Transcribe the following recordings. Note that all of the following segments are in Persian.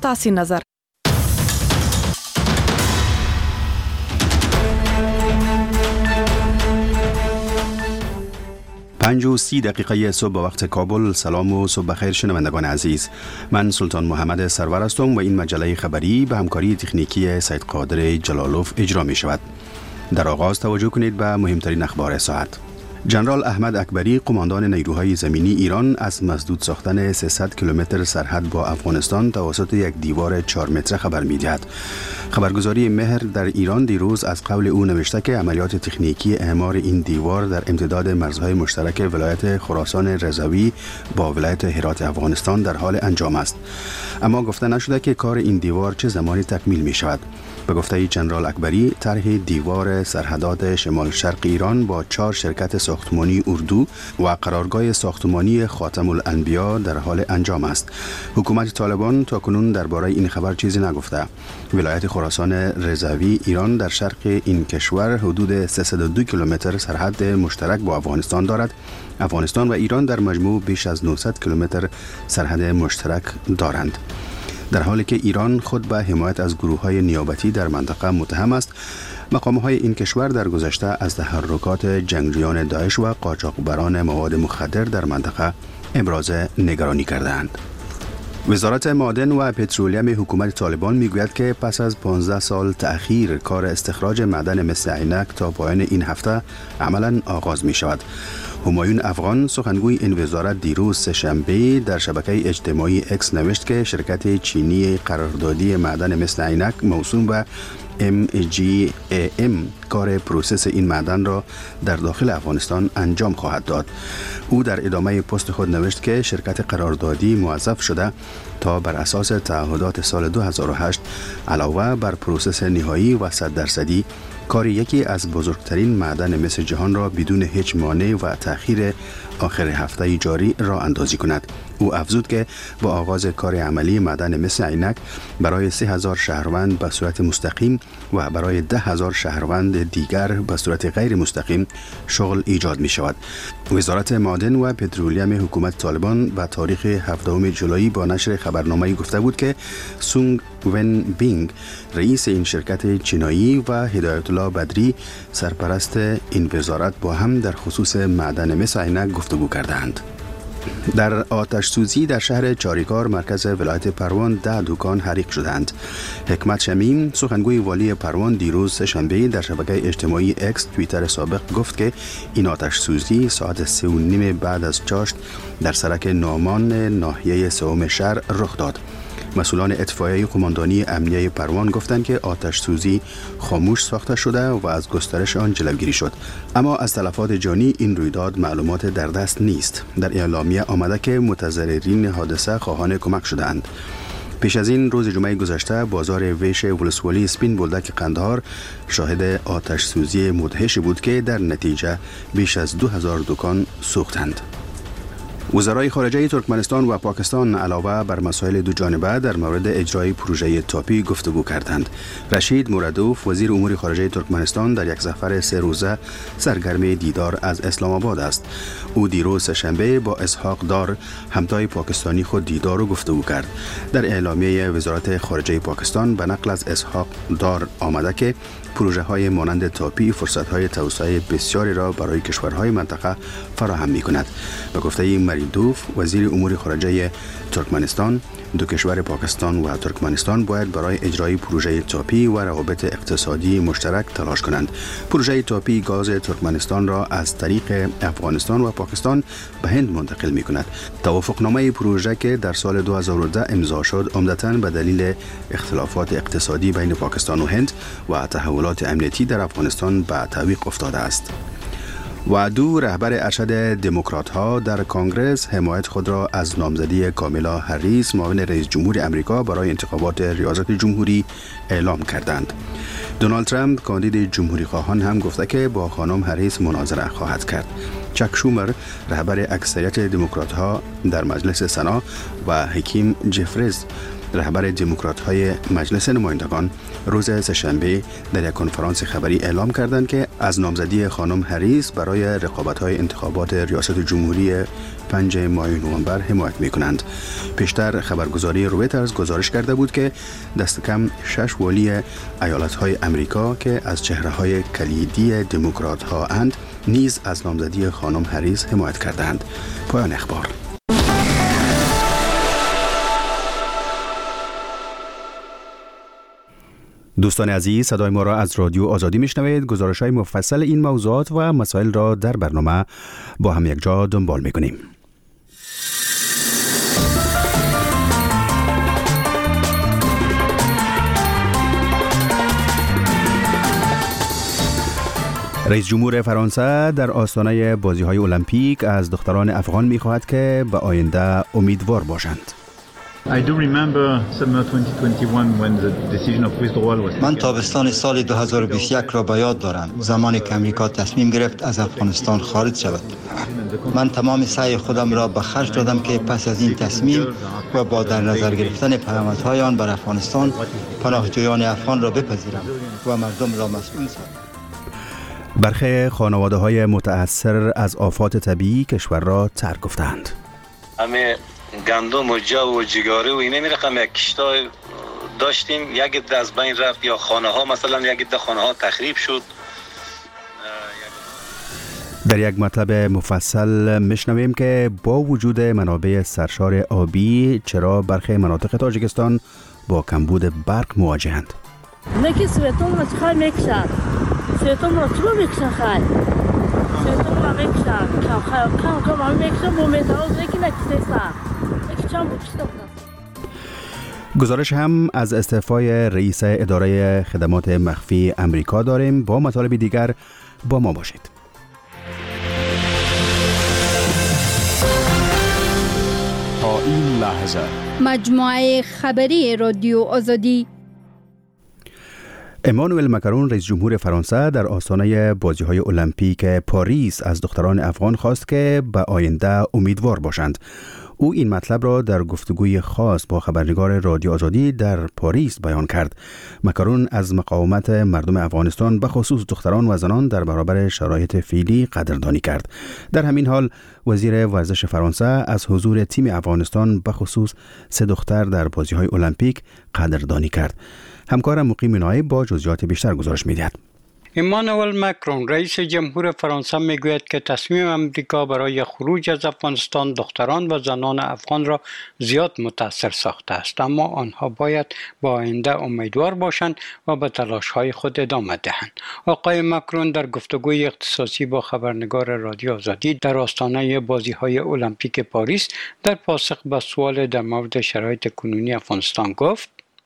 ستاسې نظر. 5:30 صبح به وقت کابل. سلام و صبح بخیر شنوندگان عزیز. من سلطان محمد سرور هستم و این مجله خبری به همکاری تکنیکی سید قادر جلالوف اجرا می شود. در آغاز توجه کنید به مهمترین اخبار ساعت. جنرال احمد اکبری قماندان نیروهای زمینی ایران از مسدود ساختن 300 کیلومتر سرحد با افغانستان توسط یک دیوار 4 متره خبر می‌دهد. خبرگزاری مهر در ایران دیروز از قول او نوشته که عملیات تکنیکی اعمار این دیوار در امتداد مرزهای مشترک ولایت خراسان رضوی با ولایت هرات افغانستان در حال انجام است. اما گفته نشده که کار این دیوار چه زمانی تکمیل می شود. به گفته جنرال اکبری، طرح دیوار سرحدات شمال شرق ایران با 4 شرکت ساختمانی اردو و قرارگاه ساختمانی خاتم الانبیا در حال انجام است. حکومت طالبان تاکنون درباره این خبر چیزی نگفته. ولایت خراسان رضوی ایران در شرق این کشور حدود 302 کیلومتر سرحد مشترک با افغانستان دارد. افغانستان و ایران در مجموع بیش از 900 کیلومتر سرحد مشترک دارند. در حالی که ایران خود به حمایت از گروه‌های نیابتی در منطقه متهم است، مقام‌های این کشور در گذشته از تحرکات جنگجویان داعش و قاچاقبران مواد مخدر در منطقه ابراز نگرانی کردند. وزارت معادن و پترولیم حکومت طالبان میگوید که پس از 15 سال تأخیر کار استخراج معدن مس عینک تا پایان این هفته عملاً آغاز می شود. همایون افغان سخنگوی این وزارت دیروز سه‌شنبه در شبکه اجتماعی اکس نوشت که شرکت چینی قراردادی معدن مس عینک موسوم به MGAM کار پروسس این معدن را در داخل افغانستان انجام خواهد داد. او در ادامه پست خود نوشت که شرکت قراردادی موظف شده تا بر اساس تعهدات سال 2008 علاوه بر پروسس نهایی و 100% کار یکی از بزرگترین معدن مس جهان را بدون هیچ مانع و تأخیر آخر هفته جاری راه اندازی کند. او افزود که با آغاز کار عملی معدن مس عینک برای 3000 شهروند به صورت مستقیم و برای 10,000 شهروند دیگر به صورت غیر مستقیم شغل ایجاد می شود. وزارت معادن و پترولیم حکومت طالبان به تاریخ 7 جولای با نشر خبرنامه‌ای گفته بود که سونگ ون بینگ رئیس این شرکت چینایی و هدایت الله بدری سرپرست این وزارت با هم در خصوص معدن مس عینک گفتگو کردند. در آتش سوزی در شهر چاریکار مرکز ولایت پروان 10 دکان حریق شدند. حکمت شمیم سخنگوی والی پروان دیروز سه‌شنبه در شبکه اجتماعی اکس توییتر سابق گفت که این آتش سوزی ساعت 3:30 بعد از چاشت در سرک نامان ناحیه سوم شهر رخ داد. مسئولان اطفائیه قماندانی امنیه پروان گفتند که آتش سوزی خاموش ساخته شده و از گسترش آن جلوگیری شد. اما از تلفات جانی این رویداد معلومات در دست نیست. در اعلامیه آمده که متضررین حادثه خواهان کمک شدند. پیش از این روز جمعه گذشته بازار ویش ولسوالی سپین بولدک قندهار شاهد آتش سوزی مدهشی بود که در نتیجه بیش از 2000 دکان سوختند. وزرای خارجه ترکمنستان و پاکستان علاوه بر مسائل دو جانبه در مورد اجرای پروژه تاپی گفتگو کردند. رشید مرادوف وزیر امور خارجه ترکمنستان در یک سفر 3 روزه سرگرم دیدار از اسلام آباد است. او دیروز سه‌شنبه با اسحاق دار همتای پاکستانی خود دیدار و گفتگو کرد. در اعلامیه وزارت خارجه پاکستان به نقل از اسحاق دار آمده که پروژه های مانند تاپی فرصت های توسعه بسیاری را برای کشورهای منطقه فراهم می کند. به گفته مرادوف وزیر امور خارجه ترکمنستان، دو کشور پاکستان و ترکمنستان باید برای اجرای پروژه تاپی و روابط اقتصادی مشترک تلاش کنند. پروژه تاپی گاز ترکمنستان را از طریق افغانستان و پاکستان به هند منتقل می کند. توافقنامه پروژه که در سال 2010 امضا شد عمدتاً به دلیل اختلافات اقتصادی بین پاکستان و هند و تحولات امنیتی در افغانستان به تعویق افتاده است. و دو رهبر ارشد دموکرات‌ها در کنگره حمایت خود را از نامزدی کامالا هریس معاون رئیس جمهور امریکا برای انتخابات ریاست جمهوری اعلام کردند. دونالد ترامپ کاندید جمهوری خواهان هم گفته که با خانم هریس مناظره خواهد کرد. چک شومر رهبر اکثریت دموکرات‌ها در مجلس سنا و حکیم جفریز رهبر دموکرات‌های مجلس نمایندگان روز سه‌شنبه در یک کنفرانس خبری اعلام کردند که از نامزدی خانم هریس برای رقابت‌های انتخابات ریاست جمهوری 5 ماه نوامبر حمایت می‌کنند. پیشتر خبرگزاری رویترز گزارش کرده بود که دست کم 6 والی ایالت‌های امریکا که از چهره‌های کلیدی دموکرات‌ها اند نیز از نامزدی خانم هریس حمایت کردند. پایان اخبار. دوستان عزیز، صدای ما را از رادیو آزادی میشنوید. گزارش‌های مفصل این موضوعات و مسائل را در برنامه با هم یک جا دنبال می‌کنیم. رئیس جمهور فرانسه در آستانه بازی‌های المپیک از دختران افغان می‌خواهد که به آینده امیدوار باشند. من تابستان سال 2021 را به یاد دارم، زمانی که امریکا تصمیم گرفت از افغانستان خارج شود. من تمام سعی خودم را به خرج دادم که پس از این تصمیم و با در نظر گرفتن پیامدهای آن بر افغانستان، پناهجویان افغان را بپذیرم و مردم را مسئول سازم. برخی خانواده‌های متأثر از آفات طبیعی کشور را ترک گفتند. همه گندم و جو و جگاره و اینه میرقم یک کشتا داشتیم، یک عده از بین رفت یا خانه ها، مثلا یک عده خانه ها تخریب شد. در یک مطلب مفصل میشنویم که با وجود منابع سرشار آبی چرا برخی مناطق تاجیکستان با کمبود برق مواجهند. نکی سویتون را چخواه میکشن، سویتون را چلو میکشن خواهی، سویتون را میکشن، کم هم میکشن با میتراز یکی نکشته سر، یکی چند بکشته بودن. گزارش هم از استعفای رئیس اداره خدمات مخفی امریکا داریم. با مطالب دیگر با ما باشید. تا این لحظه مجموعه خبری رادیو آزادی. امانوئل مکرون رئیس جمهور فرانسه در آستانه بازی‌های المپیک پاریس از دختران افغان خواست که به آینده امیدوار باشند. او این مطلب را در گفتگوی خاص با خبرنگار رادیو آزادی در پاریس بیان کرد. مکرون از مقاومت مردم افغانستان به خصوص دختران و زنان در برابر شرایط فعلی قدردانی کرد. در همین حال وزیر ورزش فرانسه از حضور تیم افغانستان به خصوص 3 دختر در بازی‌های المپیک قدردانی کرد. همکارم مقیم نایب با جزئیات بیشتر گزارش می‌دهد. امانوئل مکرون رئیس جمهور فرانسه میگوید که تصمیم امریکا برای خروج از افغانستان دختران و زنان افغان را زیاد متاثر ساخته است، اما آنها باید با آینده امیدوار باشند و به تلاش‌های خود ادامه دهند. آقای مکرون در گفتگوی اختصاصی با خبرنگار رادیو آزادی در آستانه بازی‌های المپیک پاریس در پاسخ به سوال در مورد شرایط کنونی افغانستان گفت: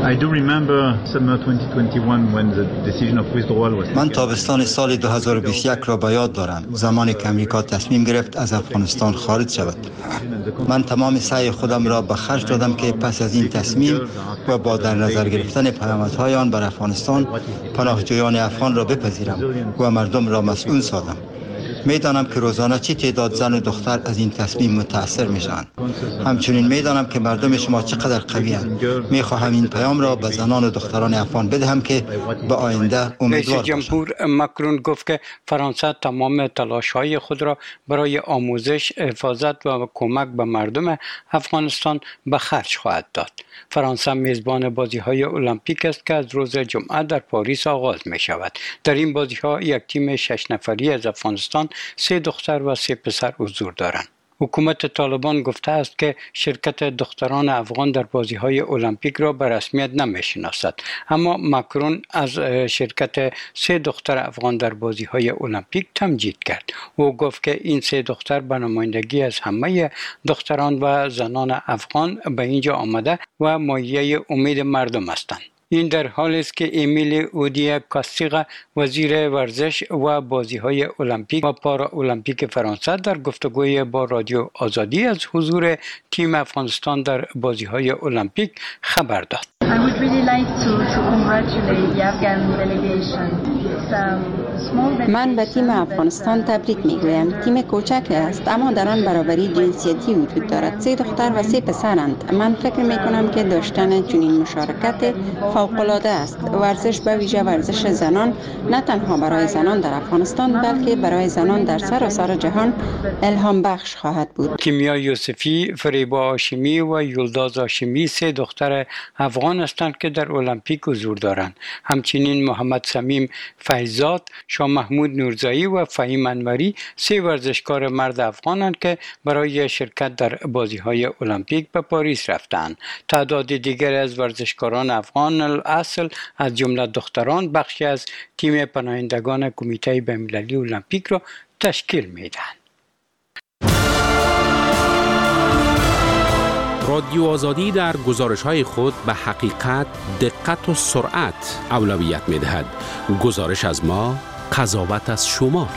من تابستان سال 2021 را به یاد دارم، زمانی که امریکا تصمیم گرفت از افغانستان خارج شود. من تمام سعی خودم را به خرج دادم که پس از این تصمیم و با در نظر گرفتن پیامدهای آن بر افغانستان، پناهجویان افغان را بپذیرم و مردم را مسئول سازم. میدانم که روزانه چی تعداد زن و دختر از این تصمیم متاثر میشن. همچنین میدانم که مردم شما چقدر قوی‌اند. میخواهم این پیام را به زنان و دختران افغان بدهم که به آینده امیدوار باشند. رئیس جمهور مکرون گفت که فرانسه تمام تلاش‌های خود را برای آموزش، حفاظت و کمک به مردم افغانستان به خرج خواهد داد. فرانسه میزبان بازی‌های المپیک است که از روز جمعه در پاریس آغاز می شود. در این بازی‌ها یک تیم 6 نفری از افغانستان 3 دختر و 3 پسر حضور دارند. حکومت طالبان گفته است که شرکت دختران افغان در بازی‌های المپیک را به رسمیت نمی‌شناسد، اما مکرون از شرکت 3 دختر افغان در بازی‌های المپیک تمجید کرد. او گفت که این 3 دختر به نمایندگی از همه دختران و زنان افغان به اینجا آمده و مایه امید مردم هستند. این در حالی است که امیل اودیا کاستیغا وزیر ورزش و بازی‌های المپیک و پارا المپیک فرانسه در گفتگوی با رادیو آزادی از حضور تیم افغانستان در بازی‌های المپیک خبر داد. I would really like to congratulate the Afghan delegation. من به تیم افغانستان تبریک میگویم. تیم کوچک است اما در آن برابری جنسیتی وجود دارد. 3 دختر و 3 پسرند. من فکر میکنم که داشتن چنین مشارکت فوق العاده است. ورزش به ویژه ورزش زنان نه تنها برای زنان در افغانستان بلکه برای زنان در سراسر جهان الهام بخش خواهد بود. کیمیا یوسفی، فریبا هاشمی و یلداز هاشمی 3 دختر افغان هستند که در المپیک حضور دارند. همچنین محمد سمیم فیضزاد، شاه محمود نورزایی و فهیم انوری 3 ورزشکار مرد افغانند که برای شرکت در بازی‌های المپیک به پاریس رفتند. تعداد دیگر از ورزشکاران افغان اصل از جمله دختران بخشی از تیم پناهندگان کمیته بین‌المللی المپیک را تشکیل می‌دهند. رادیو آزادی در گزارش‌های خود به حقیقت، دقت و سرعت اولویت می‌دهد. گزارش از ما، قضاوت از شما.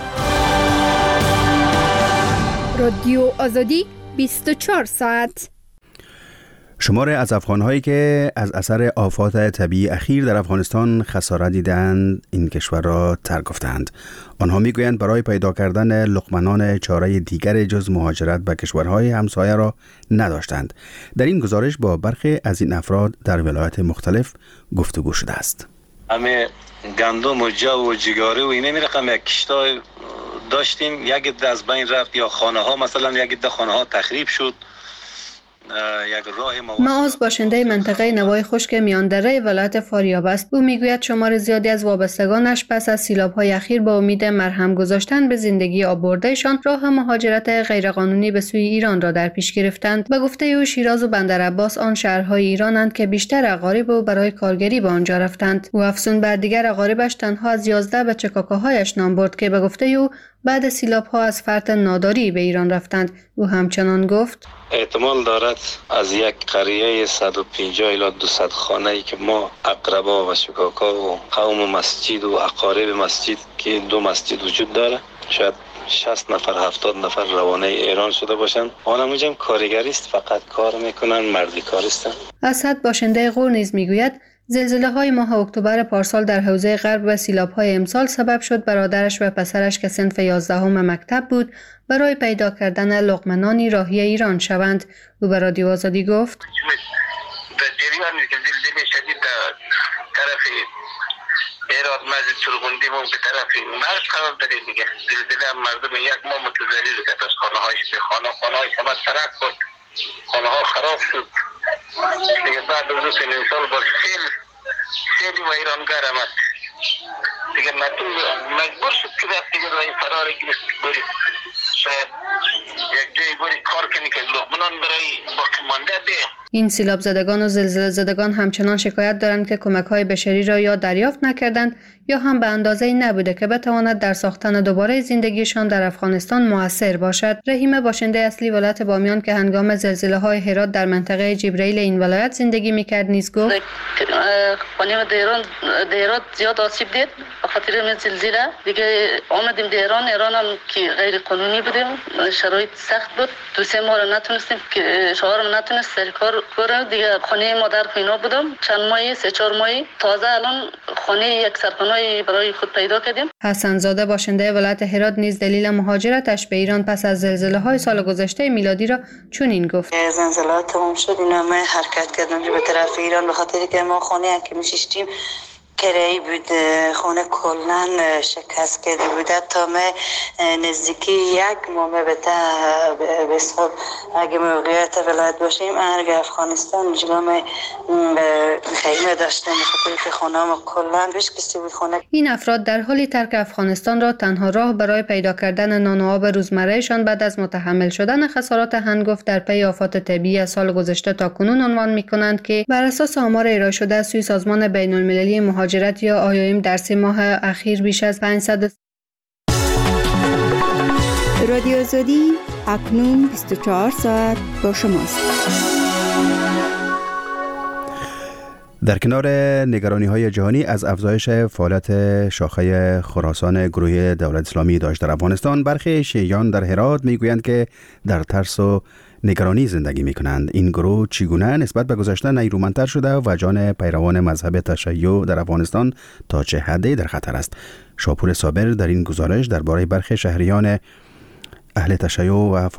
رادیو آزادی 24 ساعت. شمار از افغان‌هایی که از اثر آفات طبیعی اخیر در افغانستان خسارت دیدند این کشور را ترک گفتند. آنها میگویند برای پیدا کردن لقمه‌نان چاره دیگر جز مهاجرت به کشورهای همسایه را نداشتند. در این گزارش با برخی از این افراد در ولایات مختلف گفتگو شده است. همه گندم و جو و جگاره و اینه میرقم یک کشتای داشتیم، یک از بین رفت یا خانه ها مثلا یک خانه ها تخریب شد. معاذ باشنده منطقه نوای خشک میاندره ولایت فاریاب است. او میگوید شمار زیادی از وابستگانش پس از سیلاب‌های اخیر با امید مرهم گذاشتن به زندگی آببردهشان راه مهاجرت غیرقانونی به سوی ایران را در پیش گرفتند. به گفته او شیراز و بندرعباس آن شهرهای ایرانند که بیشتر اقارب او برای کارگری به آنجا رفتند. او افزون بر دیگر اقاربش تنها از 11 بچه کاکاهایش نام برد که به گفته او بعد سیلاب‌ها از فرط ناداری به ایران رفتند. او همچنان گفت احتمال دارد از یک قریه 150 الی 200 خانه‌ای که ما اقربا و شکاکا و قوم مسجد و اقارب مسجد که 2 مسجد وجود داره شاید 60 نفر 70 نفر روانه ایران شده باشند. آنها هم کارگری است، فقط کار میکنن، مردی کاریستن. اسد باشنده غور نیز میگوید زلزله‌های ماه اکتبر پارسال در حوزه غرب و سیلاب‌های امسال سبب شد برادرش و پسرش که صنف 11 مکتب بود برای پیدا کردن لقمه‌نانی راهی ایران شوند. او به رادیو آزادی گفت در جریان زلزله شدید طرف ایران مسجد سرغندی مون به طرف مرز قرار داره دیگه. زلزله مردم یک ماه متضرر شد، از خانه‌هاش به خانه‌هاش همه ترک بود، خانه‌ها خراب شد. دیگه بعد از 2 سال با سیلی و ایرانگار آمد دیگه مجبور شد که دیگه رای فرار گرفت بری شاید یک جایی بری کار کنی که لقمه‌نان برای باقی مانده ده. این سیلاب زدگان و زلزله زدگان همچنان شکایت دارند که کمک‌های بشری را یا دریافت نکردند یا هم به اندازه‌ای نبوده که بتواند در ساختن دوباره زندگیشان در افغانستان مؤثر باشد. رحیم باشنده اصلی ولایت بامیان که هنگام زلزله‌های هرات در منطقه جبرائیل این ولایت زندگی می‌کرد نیز گفت خانه هرات زیاد آسیب دید به خاطر زلزله. دیگه آمدیم ایران هم که غیر قانونی بودیم، شرایط سخت بود. 2-3 ماه نتونستیم که شوهرم نتونست سر کار دیگه. خانه مادر اینا بودم چند ماهی 3-4 ماهی، تازه الان خانه یک سرپناهی برای خود پیدا کردیم. حسن زاده باشنده ولایت هرات نیز دلیل مهاجرتش به ایران پس از زلزله‌های سال گذشته میلادی را چنین گفت زلزله تمام شد اینا ما حرکت کردیم به طرف ایران به خاطر که ما خانه که میشیشتیم کرایی بود، خونه کلن شکست کرده بود. تا ما نزدیکی 1 ماه به صبح اگه موقعیت ولایت باشیم اگه افغانستان جلوم خیمه داشتیم بخاطر که خونه ما کلن بیش کسی بود خونه. این افراد در حالی ترک افغانستان را تنها راه برای پیدا کردن نان و آب روزمرهشان بعد از متحمل شدن خسارات هنگفت در پی آفات طبیعی از سال گذشته تا کنون عنوان می‌کنند که بر اساس آمار ارائه شده از سوی سازمان بین‌المللی مهاجرت یا IOM در 3 ماه اخیر بیش از 500 رادیو آزادی اکنون 24 ساعت با شماست. در کنار نگرانی‌های جهانی از افزایش فعالیت شاخه خراسان گروه دولت اسلامی داعش در افغانستان، برخی شیعیان در هرات میگویند که در ترس و نگرانی زندگی می کنند. این گروه چگونه نسبت به گذشته نیرومندتر شده و جان پیروان مذهب تشیع در افغانستان تا چه حدی در خطر است؟ شاپور صابر در این گزارش درباره برخی شهریان اهل تشیع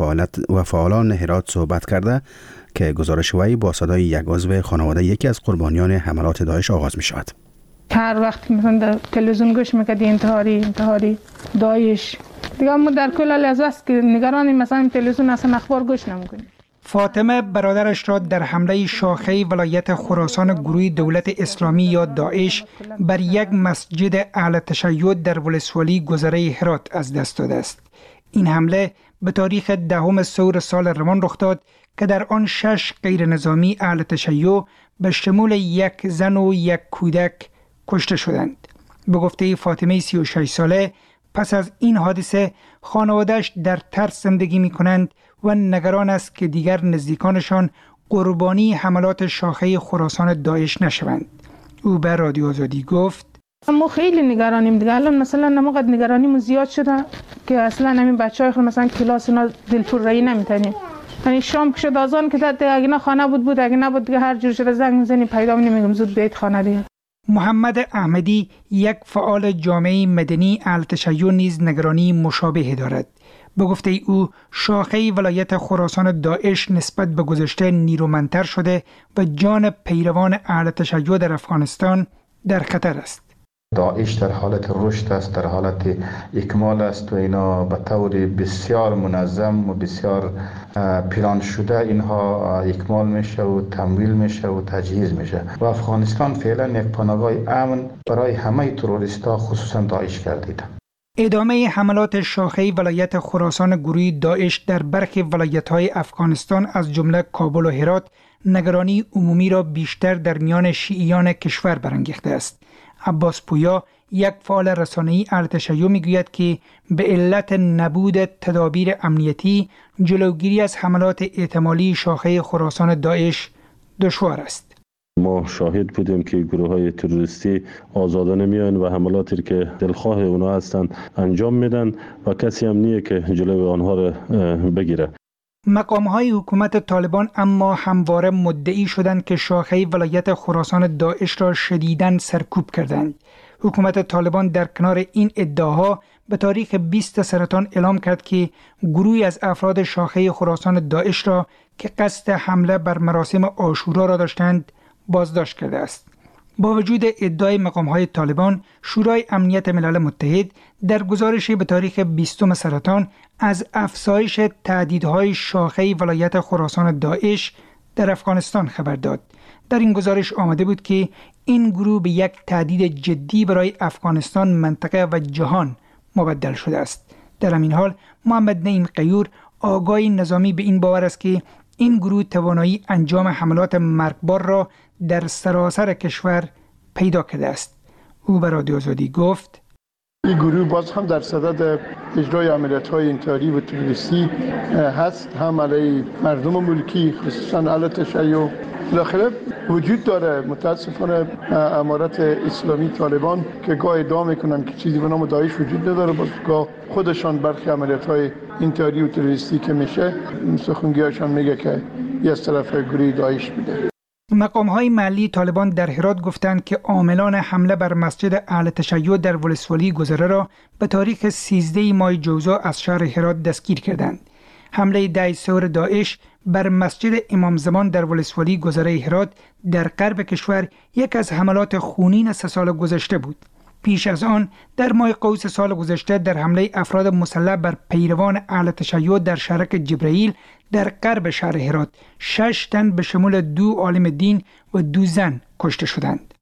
و فعالان هرات صحبت کرده که گزارش وی با صدای یک عضو خانواده یکی از قربانیان حملات داعش آغاز می شود. هر وقت مثلا در تلویزیون گوش میکردی انتحاری داعش دیگه ما در کل لحظه است که نگرانی مثلا تلویزیون اصلا اخبار گوش نمیکنیم. فاطمه برادرش را در حمله شاخه ولایت خراسان گروه دولت اسلامی یا داعش بر یک مسجد اهل تشیع در ولسوالی گذره هرات از دست داده است. این حمله به تاریخ 10 ثور سال روان رخ داد که در آن 6 غیر نظامی اهل تشیع به شمول یک زن و یک کودک کشته شدند. به گفته فاطمه 36 ساله پس از این حادثه خانواده‌اش در ترس زندگی می کنند و نگران است که دیگر نزدیکانشان قربانی حملات شاخه خراسان داعش نشوند. او به رادیو آزادی گفت ما خیلی نگرانیم دیگه. الان مثلا نماقد نگرانیمون زیاد شده که اصلا همین بچهای خود مثلا کلاس اینا دلپور رایی نمیتونیم. یعنی شام که شد آذان که اگه نه خانه بود اگه نبود دیگه هر جور شده زنگ میزنی پیدا نمیگم زود بیت خانه دیگه. محمد احمدی یک فعال جامعه مدنی اهل تشیع نیز نگرانی مشابه دارد. به گفته او شاخه ولایت خراسان داعش نسبت به گذشته نیرومندتر شده و جان پیروان اهل تشیع در افغانستان در خطر است. داعش در حالت رشد است، در حالت اکمال است و اینا به طور بسیار منظم و بسیار پلان شده اینها اکمال میشه و تمویل میشه و تجهیز میشه و افغانستان فعلا یک پناهگاه امن برای همه تروریستا خصوصا داعش گردیده. ادامه حملات شاخه ولایت خراسان گروه داعش در برخی ولایت‌های افغانستان از جمله کابل و هرات نگرانی عمومی را بیشتر در میان شیعیان کشور برانگیخته است. عباس پویا یک فعال رسانه‌ای اهل تشیع میگوید که به علت نبود تدابیر امنیتی جلوگیری از حملات احتمالی شاخه خراسان داعش دشوار است. ما شاهد بودیم که گروه‌های تروریستی آزادانه میان و حملاتی که دلخواه اونا هستند انجام میدن و کسی هم نیه که جلوی آنها را بگیره. مقام‌های حکومت طالبان اما همواره مدعی شدند که شاخه ولایت خراسان داعش را شدیداً سرکوب کردند. حکومت طالبان در کنار این ادعاها به تاریخ 20 سرطان اعلام کرد که گروهی از افراد شاخه خراسان داعش را که قصد حمله بر مراسم عاشورا را داشتند بازداشت کرده است. با وجود ادعای مقام‌های طالبان، شورای امنیت ملل متحد در گزارشی به تاریخ 20 سرطان از افزایش تهدیدهای شاخه ولایت خراسان داعش در افغانستان خبر داد. در این گزارش آمده بود که این گروه به یک تهدید جدی برای افغانستان، منطقه و جهان مبدل شده است. در همین حال محمد نعیم قیور آگاه نظامی به این باور است که این گروه توانایی انجام حملات مرگبار را در سراسر کشور پیدا کرده است. او به رادیو آزادی گفت این گروه باز هم در صدد اجرای عملیات‌های انتحاری و تروریستی هست، هم علیه مردم ملکی خصوصا اهل تشیع. بالاخره وجود داره متاسفانه امارت اسلامی طالبان که گاه ادعا میکنن که چیزی به نام داعش وجود نداره، باز گاه خودشان برخی عملیات‌های انتحاری و تروریستی که میشه سخنگویشان میگه که یه از طرف گروه داعش بوده. مقام‌های محلی طالبان در هرات گفتند که عاملان حمله بر مسجد اهل تشیع در ولسوالی گذره را به تاریخ 13 ماه جوزا از شهر هرات دستگیر کردند. حمله 10 ثور داعش بر مسجد امام زمان در ولسوالی گذره هرات در غرب کشور یک از حملات خونین 3 سال گذشته بود. پیش از آن در ماه قوس سال گذشته در حمله افراد مسلح بر پیروان اهل تشیع در شرک جبرائیل در غرب شهر هرات 6 تن به شمول 2 عالم دین و 2 زن کشته شدند.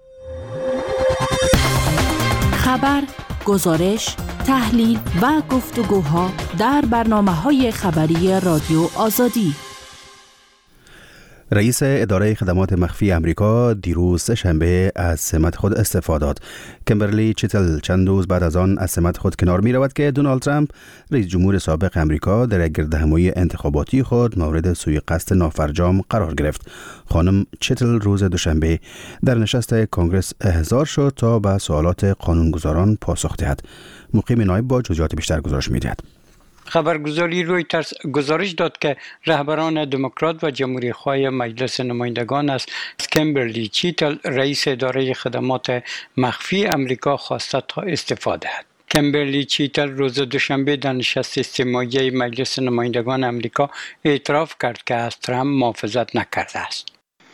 خبر، گزارش، تحلیل و گفتگوها در برنامه‌های خبری رادیو آزادی. رئیس اداره خدمات مخفی امریکا دیروز سه‌شنبه از سمت خود استعفا داد. کمبرلی چیتل چند روز بعد از آن از سمت خود کنار می رود که دونالد ترامپ رئیس جمهور سابق امریکا در گردهمایی انتخاباتی خود مورد سوء قصد نافرجام قرار گرفت. خانم چیتل روز دوشنبه در نشست کنگره احضار شد تا به سوالات قانونگذاران پاسخ دهد. مقیم نایب با جزئیات بیشتر گزارش می دهد. خبرگزاری رویترز گزارش داد که رهبران دموکرات و جمهوری‌خواه مجلس نمایندگان از کیمبرلی چیتل رئیس اداره خدمات مخفی امریکا خواسته تا استعفا دهد. کیمبرلی چیتل روز دوشنبه در نشست استماعی مجلس نمایندگان امریکا اعتراف کرد که از ترامپ محافظت نکرده است.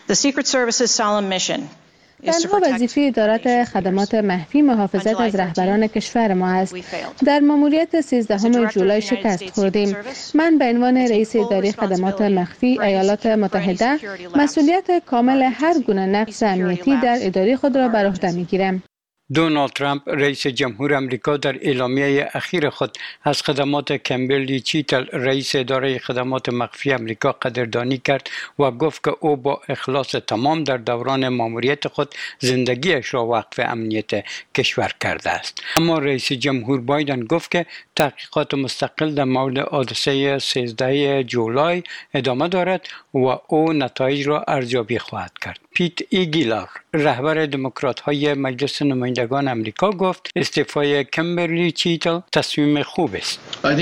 تنها وظیفه اداره خدمات مخفی محافظت از رهبران کشور ما است. در ماموریت 13 جولای شکست خوردیم. من به عنوان رئیس اداره خدمات مخفی ایالات متحده مسئولیت کامل هر گونه نقص امنیتی در اداره خود را بر عهده می‌گیرم. دونالد ترامپ رئیس جمهور امریکا در اعلامیه اخیر خود از خدمات کیمبرلی چیتل رئیس اداره خدمات مخفی امریکا قدردانی کرد و گفت که او با اخلاص تمام در دوران ماموریت خود زندگیش را وقف امنیت کشور کرده است. اما رئیس جمهور بایدن گفت که تحقیقات مستقل در مورد حادثه 13 جولای ادامه دارد و او نتایج را ارزیابی خواهد کرد. پیت ایگیلار رهبر دموکرات‌های مجلس نمایندگان امریکا گفت استعفای کیمبرلی چیتل تصمیم خوب است.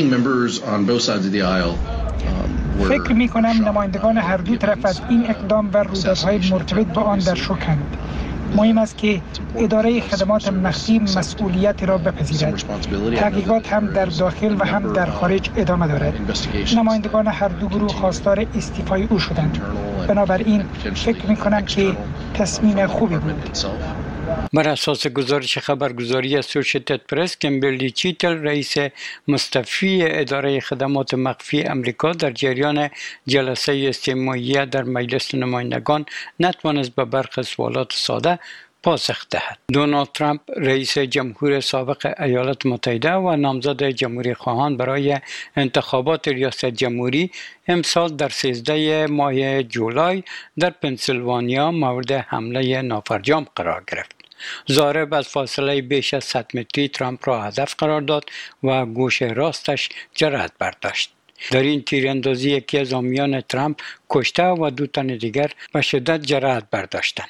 فکر می‌کنم نمایندگان هر دو طرف از این اقدام و رویدادهای مرتبط با آن در شوکند. مهم است که اداره خدمات مخفی مسئولیت را بپذیرد. تحقیقات هم در داخل و هم در خارج ادامه دارد. نمایندگان هر دو گروه خواستار استعفای او شدند. بنابراین فکر می‌کنم که تصمیم خوبی بود. بر اساس گزارش خبرگزاری اسوشیتد پرس، کیمبرلی چیتل رئیس مستعفی اداره خدمات مخفی امریکا در جریان جلسه استماعی در مجلس نمایندگان نتوانست به برخی سوالات ساده پاسخ دهد. دونالد ترامپ رئیس جمهور سابق ایالات متحده و نامزد جمهوری خواهان برای انتخابات ریاست جمهوری امسال در 13 ماه جولای در پنسیلوانیا مورد حمله نافرجام قرار گرفت. ضارب از فاصله بیش از 100 متری ترامپ را هدف قرار داد و گوش راستش جرأت برداشت. در این تیراندازی یکی از حامیان ترامپ کشته و 2 تن دیگر به شدت جرأت برداشتند.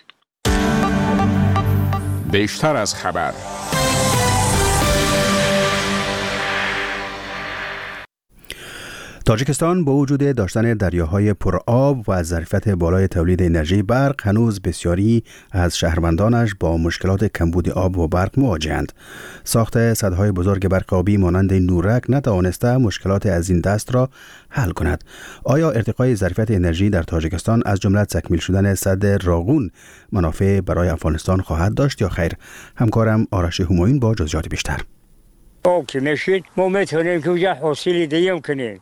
بیشتر از خبر. تاجیکستان با وجود داشتن دریاهای پرآب و ظرفیت بالای تولید انرژی برق هنوز بسیاری از شهروندانش با مشکلات کمبود آب و برق مواجهند. ساخت سدهای بزرگ برق آبی مانند نورک نتوانسته مشکلات از این دست را حل کند. آیا ارتقای ظرفیت انرژی در تاجیکستان از جمله تکمیل شدن سد راغون منافع برای افغانستان خواهد داشت یا خیر؟ همکارم آرش همایون با جزئیات بیشتر. که نشید ما میتونیم که اونجا حاصل دیگه کنیم.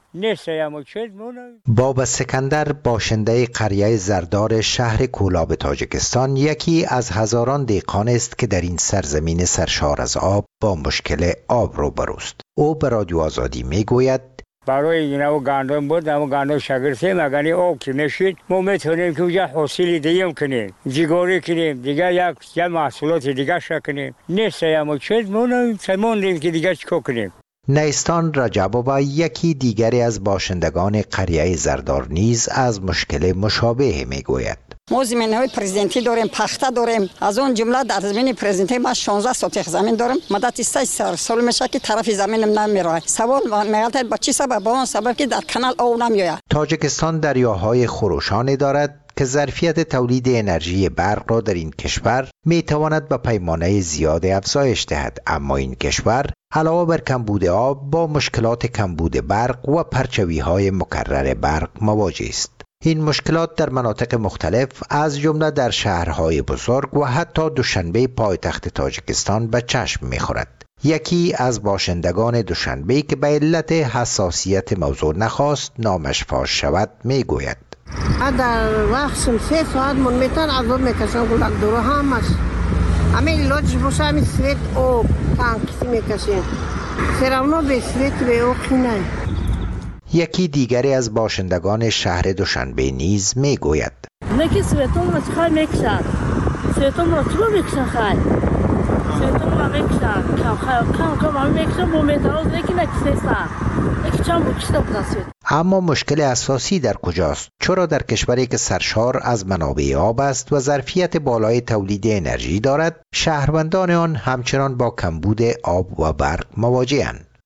بابا سکندر باشنده قریه زردار شهر کولاب تاجیکستان یکی از هزاران دهقان است که در این سرزمین سرشار از آب با مشکل آب روبروست. او به رادیو آزادی میگوید برای اینا گندم بود، اما گندم شگرفته مگنی آب که میشید ما میتونیم که اونجا حاصل دیگه کنیم، جیگاری کنیم، دیگه یک محصولات دیگه کنیم. نیست اما چیز موندیم که دیگه چیکار کنیم. نیستان رجبوبا یکی دیگری از باشندگان قریه زردار نیز از مشکل مشابه میگوید. ما زمین‌های پرزیدنتی داریم، پخته داریم. از اون جمله در زمین پرزیدنتی ما 16 سوتیخ زمین داریم. مدت 3 سال میشه که طرف زمینم نمیره. سوال میگه با چی سبب؟ با اون سبب که در کانال آب نمیاد. تاجیکستان دریاهای خروشانی دارد که ظرفیت تولید انرژی برق را در این کشور میتواند به پیمانه زیاد افزایش دهد، اما این کشور علاوه بر کمبود آب با مشکلات کمبود برق و پرچوی‌های مکرر برق مواجه است. این مشکلات در مناطق مختلف از جمله در شهرهای بزرگ و حتی دوشنبه پایتخت تاجیکستان به چشم می‌خورد. یکی از باشندگان دوشنبه که به علت حساسیت موضوع نخواست نامش فاش شود میگوید: در وقت 3 ساعت من میتون عذاب میکشم گلک دورو همش همه علاجش باشه همین سویت او تانکسی میکشیم سرمونو به سویت به او خینه. یکی دیگری از باشندگان شهر دوشنبه نیز میگوید: نکی سویتون را چخواه میکشن، سویتون را چلو میکشن خواهی سویتون را میکشن کم همه میکشن با میتراز نکی نکسیستن نکی چند بکشته بودن سویت. اما مشکل اساسی در کجاست؟ چرا در کشوری که سرشار از منابع آب است و ظرفیت بالای تولید انرژی دارد، شهروندان آن همچنان با کمبود آب و برق مواجه‌اند.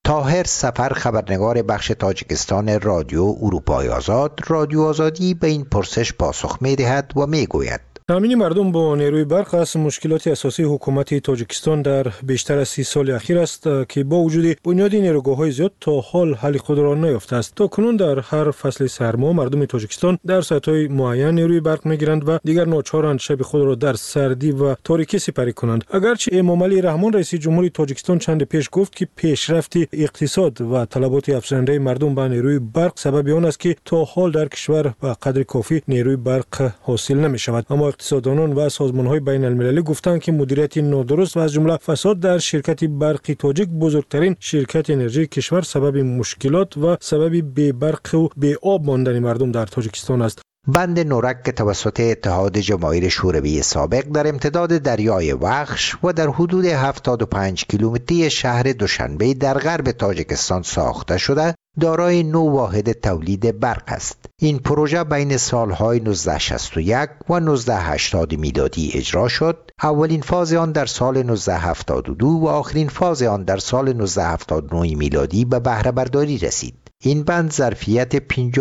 طاهر سفر، خبرنگار بخش تاجیکستان رادیو اروپای آزاد، رادیو آزادی به این پرسش پاسخ می‌دهد و می‌گوید: تامین مردم با نیروی برق از مشکلات اساسی حکومت تاجیکستان در بیشتر از 30 سال اخیر است که با وجود بنیادی نیروگاه‌های زیاد تا حال حل خود را نیافته است. تا کنون در هر فصل سرما مردم تاجیکستان در ساعت‌های معین نیروی برق می‌گیرند و دیگر ناچارند شب خود را در سردی و تاریکی سپری کنند. اگرچه امام علی رحمان رئیس جمهوری تاجیکستان چند پیش گفت که پیشرفت اقتصاد و طلبات افزاینده مردم به نیروی برق سبب آن است که تا حال در کشور به قدر کافی نیروی برق حاصل نمی‌شود، اما اقتصاددانان و سازمان‌های بین‌المللی گفتند که مدیریت نادرست و از جمله فساد در شرکت برق تاجیک، بزرگترین شرکت انرژی کشور، سبب مشکلات و سبب بی برق و بی آب ماندن مردم در تاجیکستان است. بند نورک که توسط اتحاد جماهیر شوروی سابق در امتداد دریای وخش و در حدود 75 کیلومتری شهر دوشنبه در غرب تاجیکستان ساخته شده، دارای 9 واحد تولید برق است. این پروژه بین سالهای 1961 و 1980 میلادی اجرا شد. اولین فاز آن در سال 1972 و آخرین فاز آن در سال 1979 میلادی به بهره برداری رسید. این بند ظرفیت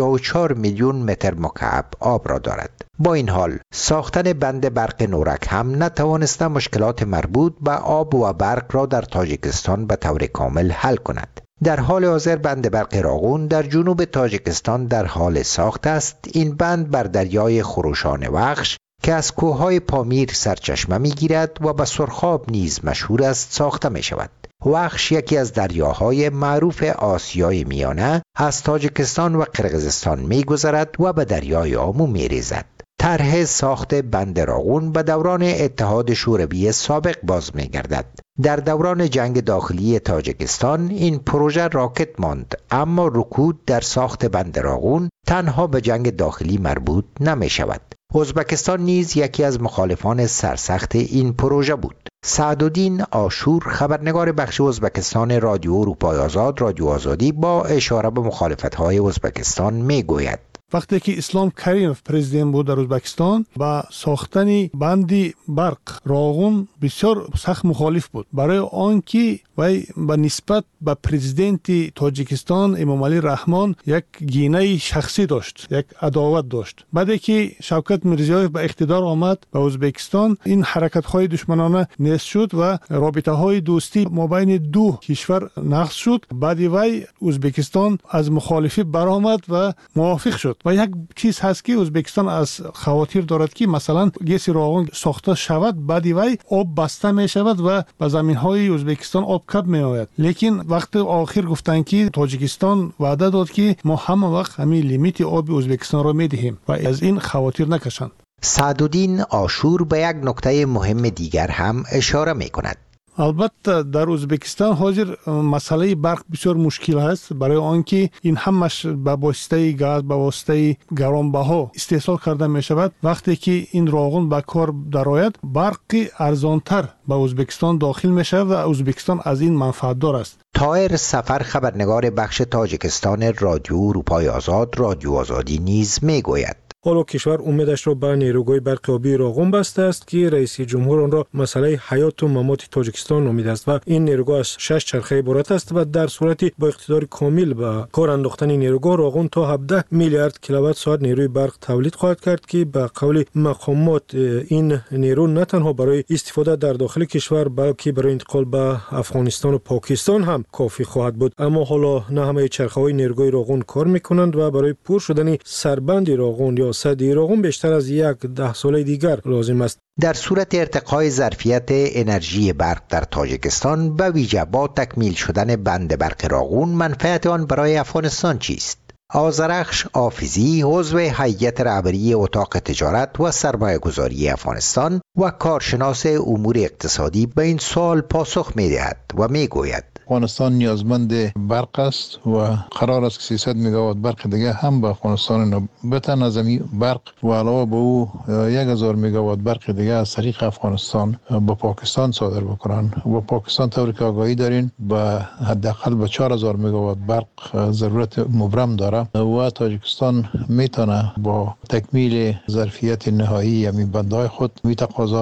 54 میلیون متر مکعب آب را دارد. با این حال ساختن بند برق نورک هم نتوانسته مشکلات مربوط به آب و برق را در تاجیکستان به طور کامل حل کند. در حال حاضر بند برق راغون در جنوب تاجیکستان در حال ساخت است. این بند بر دریای خروشان وخش که از کوههای پامیر سرچشمه می‌گیرد و به سرخاب نیز مشهور است ساخته می‌شود. وخش یکی از دریاهای معروف آسیای میانه از تاجیکستان و قرقیزستان می‌گذرد و به دریای آمو می‌ریزد. طرح ساخت بند راغون به دوران اتحاد شوروی سابق باز می‌گردد. در دوران جنگ داخلی تاجیکستان این پروژه راکت ماند، اما رکود در ساخت بند راغون تنها به جنگ داخلی مربوط نمی‌شود. ازبکستان نیز یکی از مخالفان سرسخت این پروژه بود. سعدالدین آشور، خبرنگار بخش ازبکستان رادیو اروپای آزاد، رادیو آزادی، با اشاره به مخالفت‌های ازبکستان میگوید: وقتی که اسلام کریمов پرزیدنت بود در ازبکستان با ساختن بندی برق راغون بسیار سخت مخالف بود، برای آنکه وی به نسبت به پرزیدنت تاجیکستان امام علی رحمان یک گینه شخصی داشت، یک عداوت داشت. بعدی که شوکت میرزیایف به اقتدار آمد به ازبکستان، این حرکت‌های دشمنانه نیست شد و رابطه‌های دوستی مابین دو کشور نقض شد. بعد وی ازبکستان از مخالفی برآمد و موافق شد. و یک چیز هست که ازبکستان از خواطر دارد که مثلا گیس راغون ساخته شود، بعد وی آب بسته می شود و به زمین های ازبکستان آب کم می آید. لیکن وقت آخر گفتن که تاجیکستان وعده داد که ما همه وقت همین لیمیت آب ازبکستان را می دهیم و از این خواطر نکشند. سعدالدین آشور به یک نکته مهم دیگر هم اشاره می کند. البته در ازبکستان حاضر مسئله برق بسیار مشکل است، برای آنکه این همش به واسطه گاز، به واسطه گرانبها استحصال کرده می شود. وقتی که این راغون به کار درآید، برق ارزانتر به ازبکستان داخل می شود و ازبکستان از این منفعت دار است. طاهر سفر، خبرنگار بخش تاجیکستان رادیو اروپای آزاد، رادیو آزادی نیز می گوید: حالا کشور امیدش را به نیروگاه برق آبی راغون بسته است که رئیس جمهور آن را مسئله حیات و ممات تاجیکستان نامیده است و این نیروگاه از 6 چرخه عبارت است و در صورتی با اقتدار کامل به کار انداختن نیروگاه راغون تا 17 میلیارد کیلووات ساعت نیروی برق تولید خواهد کرد که به قول مقامات این نیرو نه تنها برای استفاده در داخل کشور بلکه برای انتقال به افغانستان و پاکستان هم کافی خواهد بود. اما حالا نه همه چرخه‌های نیروگاه راغون کار می‌کنند و برای پر شدن سربند راغون یا سدی راغون بیشتر از 10 سال دیگر لازم است. در صورت ارتقای ظرفیت انرژی برق در تاجیکستان، به ویژه با تکمیل شدن بند برق راغون، منفعت آن برای افغانستان چیست؟ آذرخش آفیزی، عضو هیئت رهبری اتاق تجارت و سرمایه‌گذاری افغانستان و کارشناس امور اقتصادی، به این سوال پاسخ می‌دهد و می‌گوید: افغانستان نیازمند برق است و قرار است که 300 مگاوات برق دیگه هم به افغانستان بتن. از این برق و علاوه به او 1000 مگاوات برق دیگه از طریق افغانستان به پاکستان صادر بکنن. و پاکستان طوری که آگاهی دارین به حداقل به 4000 مگاوات برق ضرورت مبرم داره و تاجیکستان میتونه با تکمیل ظرفیت نهایی همین بندهای خود می تقاضا را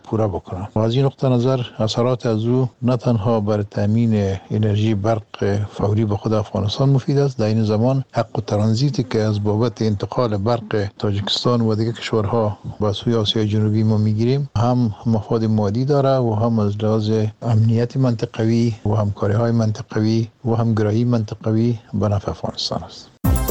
پوره بکنن. و از این نقطه نظر اثرات از او نه تنها بر تامین انرژی برق فوری به خود افغانستان مفید است، در این زمان حق و ترانزیتی که از بابت انتقال برق تاجیکستان و دیگر کشورها به سوی آسیای جنوبی ما میگیریم هم مفاد مادی داره و هم از لحاظ امنیت منطقوی و همکاری‌های منطقوی و همگرایی منطقوی به نفع افغانستان است.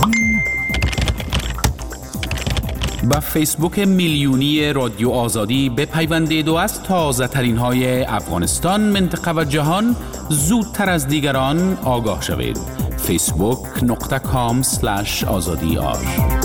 با فیسبوک میلیونی رادیو آزادی بپیوندید و از تازه ترین های افغانستان، منطقه و جهان زودتر از دیگران آگاه شوید. facebook.com/azadi